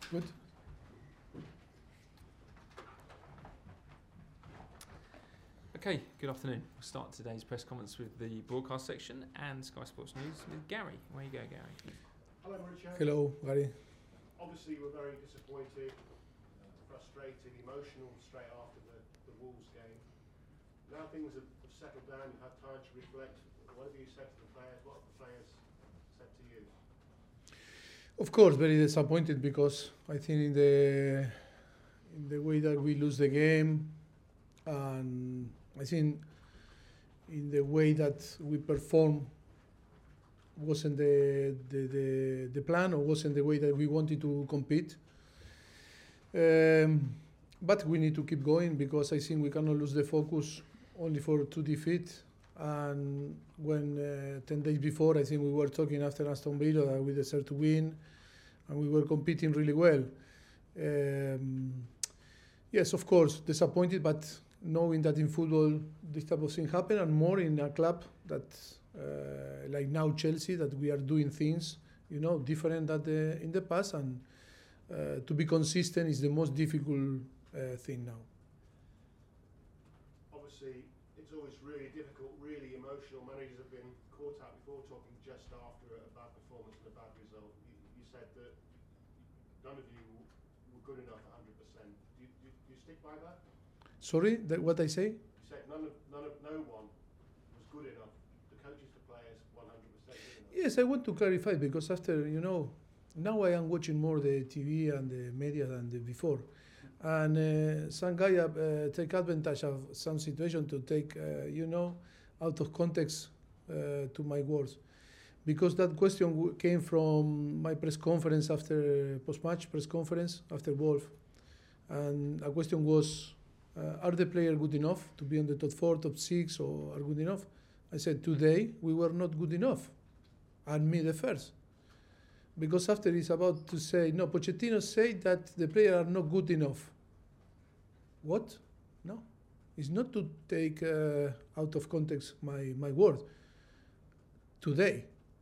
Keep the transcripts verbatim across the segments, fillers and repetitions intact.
Good. Okay, good afternoon. We'll start today's press conference with the broadcast section and Sky Sports News with Gary. Where you go, Gary? Hello, Mauricio. Hello, Gary. Obviously, you were very disappointed, uh, frustrated, emotional straight after the, the Wolves game. Now things have, have settled down, you've had time to reflect. What have you said to the players? What have the players said to you? Of course, very disappointed because I think in the in the way that we lose the game, and I think in the way that we perform wasn't the the, the, the plan or wasn't the way that we wanted to compete. Um, but we need to keep going because I think we cannot lose the focus only for two defeats. And when uh, ten days before, I think we were talking after Aston Villa that we deserved to win, and we were competing really well. Um, yes, of course, disappointed, but knowing that in football this type of thing happen, and more in a club that, uh, like now Chelsea, that we are doing things, you know, different than the, in the past, and uh, to be consistent is the most difficult uh, thing now. Obviously, it's always really difficult, really emotional. Managers have been caught out before talking just after a bad performance and a bad result. You, you said that none of you were good enough one hundred percent. Do you, do, do you stick by that? Sorry, that what I say? You said none of, none of, no one was good enough. The coaches, the players, one hundred percent good enough. Yes, I want to clarify because after, you know, now I am watching more the T V and the media than the before. And uh, some guy uh, take advantage of some situation to take, uh, you know, out of context uh, to my words. Because that question w- came from my press conference after, post-match press conference after Wolf. And a question was, uh, are the players good enough to be on the top four, top six, or are good enough? I said, today we were not good enough. And me the first. Because after it's about to say, no, Pochettino said that the players are not good enough. What? No. It's not to take uh, out of context my, my word. Today,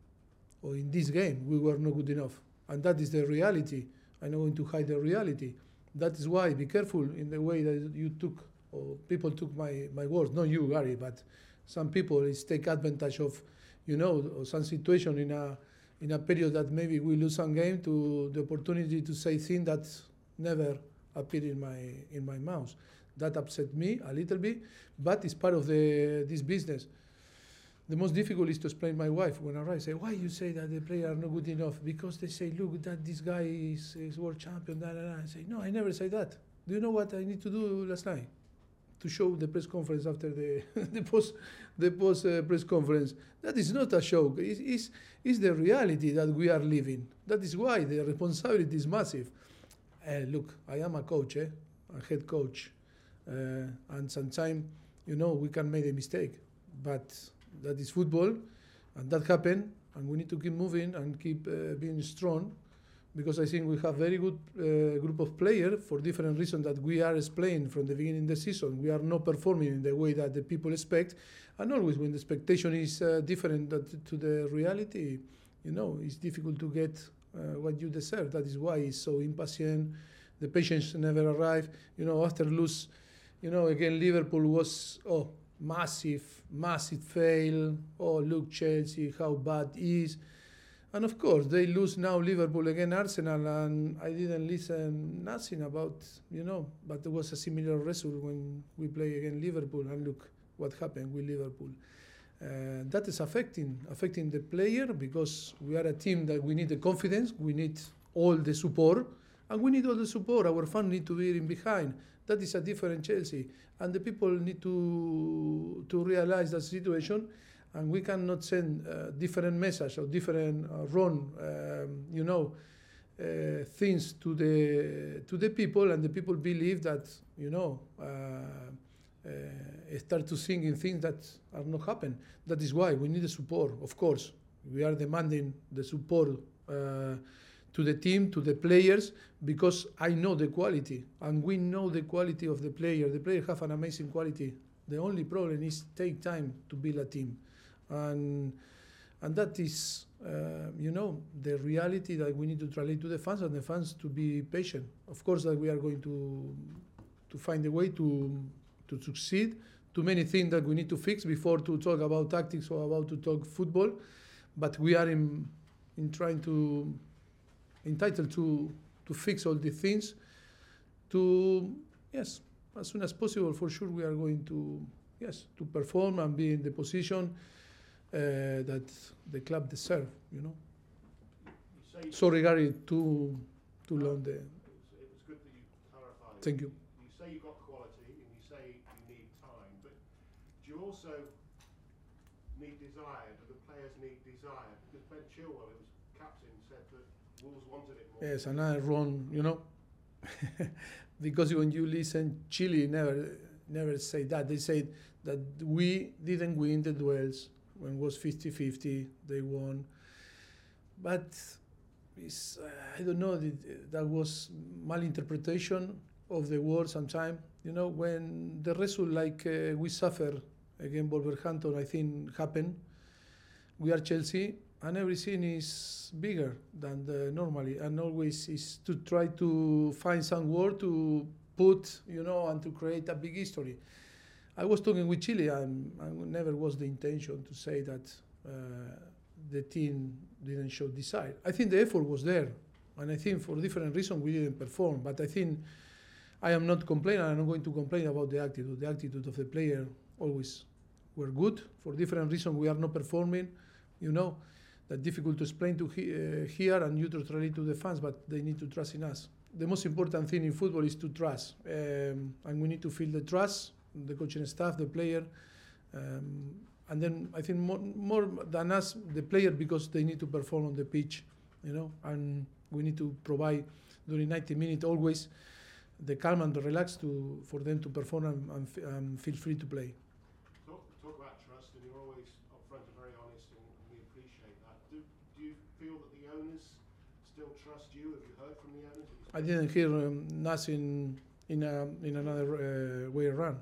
or in this game, we were not good enough. And that is the reality. I'm not going to hide the reality. That is why, be careful in the way that you took, or people took my, my words. Not you, Gary, but some people is take advantage of, you know, or some situation in a in a period that maybe we lose some game to the opportunity to say things that never appeared in my in my mouth. That upset me a little bit, but it's part of the this business. The most difficult is to explain my wife when I arrive. Say, why you say that the players are not good enough? Because they say, look, that this guy is, is world champion. Da, da, da. I say, no, I never say that. Do you know what I need to do last night? To show the press conference after the the post the post uh, press conference. That is not a show. It's, it's, it's the reality that we are living. That is why the responsibility is massive. Uh, look, I am a coach, eh? a head coach, uh, and sometimes, you know, we can make a mistake, but that is football, and that happened, and we need to keep moving and keep uh, being strong. Because I think we have very good uh, group of players for different reasons that we are explained from the beginning of the season. We are not performing in the way that the people expect, and always when the expectation is uh, different to the reality, you know, it's difficult to get uh, what you deserve. That is why it's so impatient. The patience never arrive. You know, after lose, you know, again Liverpool was oh massive, massive fail. Oh look Chelsea, how bad it is. And of course, they lose now Liverpool against Arsenal, and I didn't listen nothing about, you know, but there was a similar result when we play against Liverpool, and look what happened with Liverpool. Uh, that is affecting affecting the player because we are a team that we need the confidence, we need all the support, and we need all the support. Our fans need to be in behind. That is a different Chelsea, and the people need to to realize that situation. And we cannot send uh, different message or different uh, wrong, um, you know, uh, things to the to the people, and the people believe that, you know, uh, uh, start to sing in things that are not happen. That is why we need the support. Of course, we are demanding the support uh, to the team, to the players, because I know the quality, and we know the quality of the player. The players have an amazing quality. The only problem is take time to build a team. And and that is, uh, you know, the reality that we need to translate to the fans, and the fans to be patient. Of course, that we are going to to find a way to to succeed. Too many things that we need to fix before to talk about tactics or about to talk football, but we are in in trying to entitled to to fix all these things. To yes, as soon as possible, for sure, we are going to yes to perform and be in the position uh, that the club deserve. You know. You say Sorry, Gary, too too No, long. The It was, it was good that you clarified. thank you. You say you've got quality and you say you need time, but do you also need desire? Do the players need desire? Because Ben Chilwell, who was captain, said that Wolves wanted it more. Yes, another wrong. You know, because when you listen, Chile never never say that. They said that we didn't win the duels when it was fifty fifty. They won, but it's, uh, I don't know. That, that was malinterpretation of the word. Sometimes, you know, when the result like uh, we suffer against Wolverhampton, I think happened. We are Chelsea, and everything is bigger than the normally, and always is to try to find some word to put, you know, and to create a big history. I was talking with Chile, and, and never was the intention to say that uh, the team didn't show desire. I think the effort was there, and I think for different reasons we didn't perform. But I think I am not complaining. I'm not going to complain about the attitude. The attitude of the player always were good. For different reasons we are not performing. You know, that's difficult to explain to he, uh, here, and you to translate to the fans, but they need to trust in us. The most important thing in football is to trust, um, and we need to feel the trust, the coaching staff, the player, um, and then I think more, more than us, the player, because they need to perform on the pitch, you know, and we need to provide during ninety minutes always the calm and the relax to for them to perform and, and, f- and feel free to play. Talk, talk about trust, and you're always upfront and very honest, and, and we appreciate that. Do, do you feel that the owners still trust you? Have you heard from the owners? I didn't hear um, nothing in a, in another uh, way around.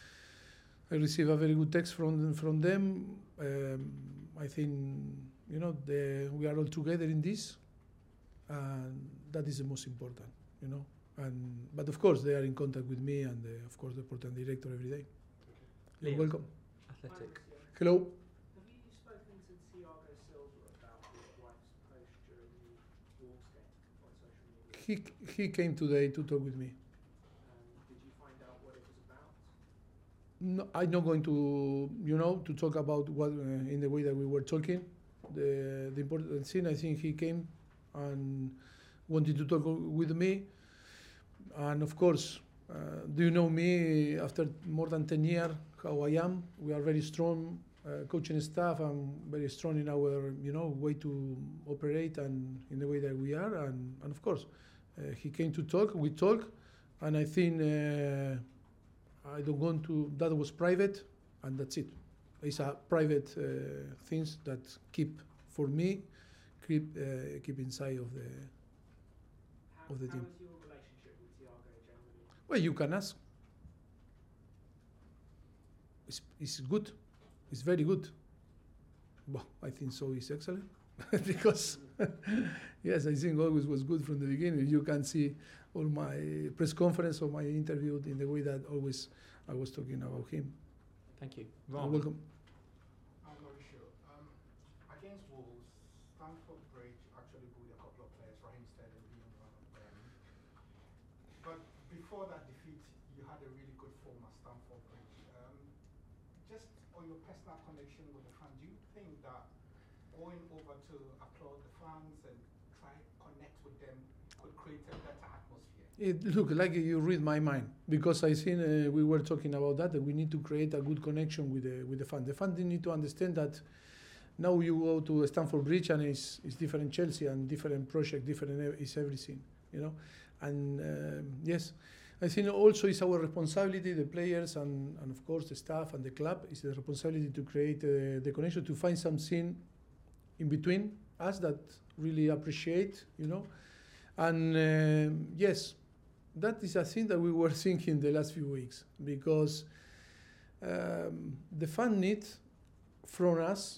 I received a very good text from from them. Um, I think, you know, the, we are all together in this, and that is the most important, you know. And but of course they are in contact with me, and the, of course the sporting director every day. You're Liam, welcome. Athletic. Hello. Have you spoken to Thiago Silva about his wife's post during the Wolves game on social media? He he came today to talk with me. Um, did you find out what it was about? No, I'm not going to, you know, to talk about what uh, in the way that we were talking. The the important thing, I think he came and wanted to talk with me. And of course, uh, do you know me after more than ten years, how I am? We are very strong uh, coaching staff, and very strong in our, you know, way to operate and in the way that we are. And, and of course, uh, he came to talk, we talk, and I think uh, I don't want to, that was private, and that's it. It's a private uh, things that keep, for me, keep, uh, keep inside of the, How, Of the how team. is your relationship with Thiago generally? well, you can ask. It's, it's good. It's very good. Well, I think so. It's excellent. Because, yes, I think always was good from the beginning. You can see all my press conference or my interview in the way that always I was talking about him. Thank you. You're Ron. welcome. I'm not sure. Um, against Wolves, Stamford Bridge actually booed a couple of players, Raheem Sterling being one of them. But before that defeat, you had a really good form at Stamford Bridge. Um, just on your personal connection with the fans, do you think that going over to applaud the fans and try connect with them could create a better atmosphere? It look like you read my mind, because I think uh, we were talking about that, that we need to create a good connection with the with the fan. The fan need to understand that now you go to Stamford Bridge and it's, it's different Chelsea and different project, different ev- is everything, you know. And um yes, I think also it's our responsibility, the players and, and of course the staff and the club, is the responsibility to create uh, the connection, to find something in between us that really appreciate, you know. And um yes, that is a thing that we were thinking the last few weeks, because um, the fan need from us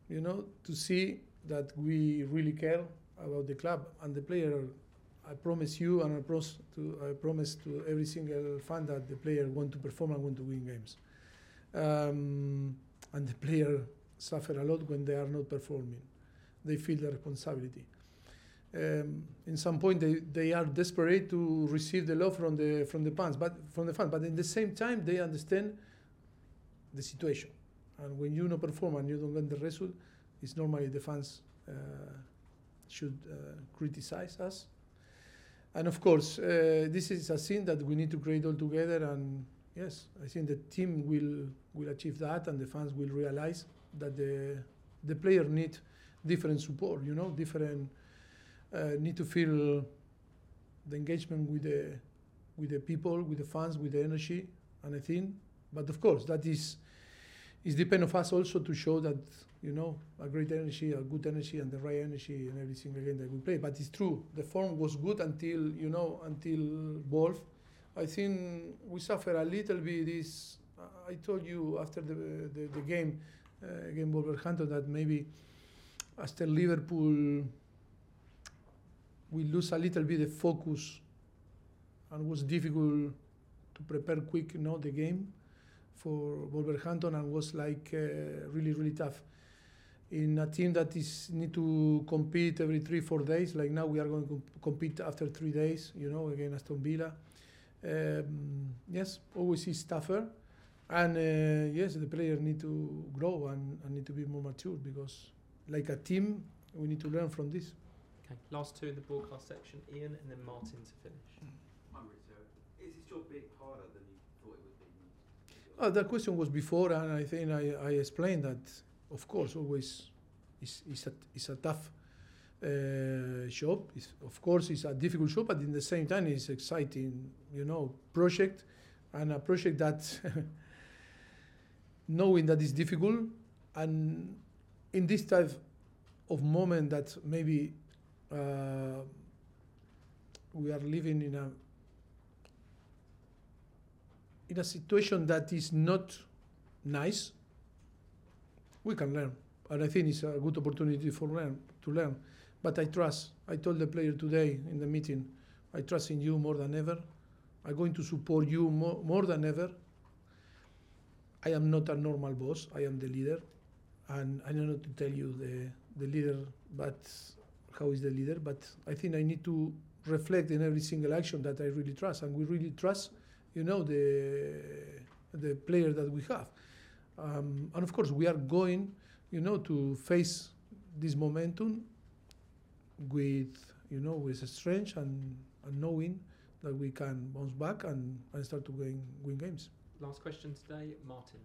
you know, to see that we really care about the club and the player. I promise you, and I promise to, I promise to every single fan that the player want to perform and want to win games. Um, and the player suffer a lot when they are not performing. They feel the responsibility. Um, in some point, they, they are desperate to receive the love from the from the fans, but from the fans. But in the same time, they understand the situation. And when you don't perform and you don't get the result, it's normally the fans uh, should uh, criticize us. And of course, uh, this is a thing that we need to create all together. And yes, I think the team will will achieve that, and the fans will realize that the the player need different support. You know, different uh, need to feel the engagement with the with the people, with the fans, with the energy. And I think, but of course, that is is depend of us also to show that, you know, a great energy, a good energy, and the right energy in every single game that we play. But it's true, the form was good until, you know, until Wolf. I think we suffer a little bit. This I told you after the the, the game uh, against Wolverhampton that maybe after Liverpool we lose a little bit the focus, and it was difficult to prepare quick, you know, the game for Wolverhampton, and was like uh, really really tough. In a team that is need to compete every three four days, like now we are going to comp- compete after three days, you know, against Aston Villa. Um, yes, always is tougher, and uh, yes, the players need to grow and, and need to be more mature, because like a team, we need to learn from this. Okay, last two in the broadcast section, Ian and then Martin to finish. Mauricio, is this job being harder than you thought it would be? Oh, that question was before, and I think I, I explained that, of course, always is is a, is a tough uh, job. It's, of course, it's a difficult job, but in the same time, it's exciting, you know, project, and a project that knowing that it's difficult, and in this type of moment that maybe uh, we are living in a in a situation that is not nice, we can learn. And I think it's a good opportunity for learn to learn. But I trust. I told the player today in the meeting, I trust in you more than ever. I'm going to support you more, more than ever. I am not a normal boss. I am the leader. And I don't know to tell you the, the leader, but how is the leader. But I think I need to reflect in every single action that I really trust. And we really trust, you know, the, the player that we have. Um, and of course, we are going, you know, to face this momentum with, you know, with strength and, and knowing that we can bounce back and, and start to win, win games. Last question today, Martin.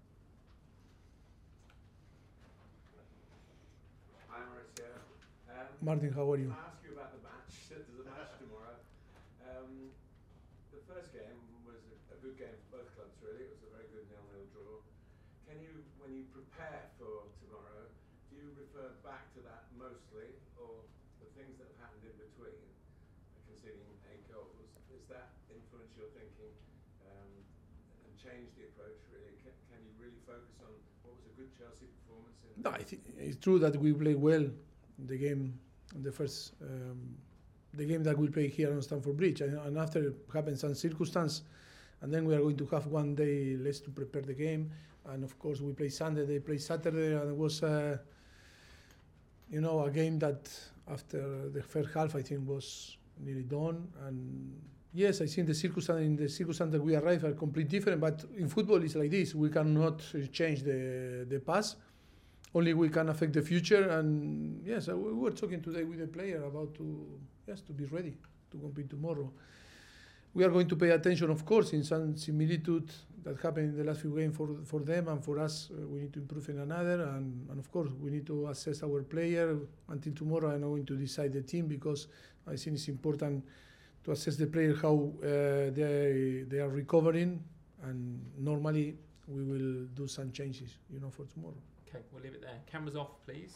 Hi, Mauricio. Um, Martin, how are you? Can I ask you about the match? There's a match tomorrow. Um, the first game was a, a good game for both clubs, really. It was a very good nil-nil draw. Can you, when you prepare for tomorrow, do you refer back to that mostly, or the things that have happened in between, conceding eight goals, does that influence your thinking um, and change the approach, really? Can, can you really focus on what was a good Chelsea performance? In No, I think it's true that we played well the game, the first, um, the game that we play here on Stamford Bridge, and, and after happened some circumstance, and then we are going to have one day less to prepare the game, and of course we play Sunday, they play Saturday, and it was, uh, you know, a game that after the first half I think was nearly done, and yes, I think the circumstance in the circumstance that we arrive are completely different, but in football it's like this, we cannot change the the past. Only we can affect the future, and yes, we were talking today with the player about to yes to be ready to compete tomorrow. We are going to pay attention, of course, in some similitude that happened in the last few games for for them and for us. Uh, we need to improve in another, and, and of course we need to assess our player. Until tomorrow, I'm not going to decide the team, because I think it's important to assess the player how uh, they they are recovering, and normally we will do some changes, you know, for tomorrow. Okay, we'll leave it there. Cameras off, please.